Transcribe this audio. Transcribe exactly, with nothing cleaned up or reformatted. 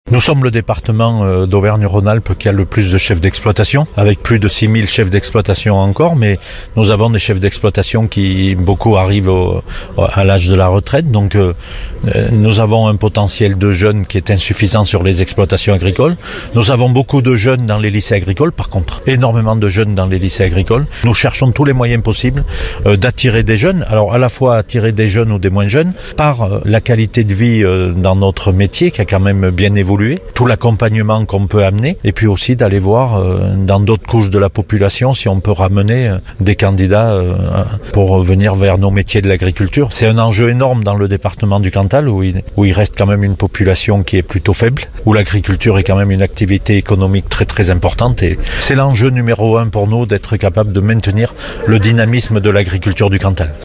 Nous sommes le département d'Auvergne-Rhône-Alpes qui a le plus de chefs d'exploitation, avec plus de six mille chefs d'exploitation encore, mais nous avons des chefs d'exploitation qui, beaucoup arrivent au, à l'âge de la retraite, donc euh, nous avons un potentiel de jeunes qui est insuffisant sur les exploitations agricoles. Nous avons beaucoup de jeunes dans les lycées agricoles, par contre, énormément de jeunes dans les lycées agricoles. Nous cherchons tous les moyens possibles euh, d'attirer des jeunes, alors à la fois attirer des jeunes ou des moins jeunes, par euh, la qualité de vie euh, dans notre métier qui a quand même bien évolué, tout l'accompagnement qu'on peut amener, et puis aussi d'aller voir euh, dans d'autres couches de la population si on peut ramener euh, des candidats euh, pour venir vers nos métiers de l'agriculture. C'est un enjeu énorme dans le département du Cantal où il, où il reste quand même une population qui est plutôt faible, où l'agriculture est quand même une activité économique très très importante, et c'est l'enjeu numéro un pour nous d'être capable de maintenir le dynamisme de l'agriculture du Cantal.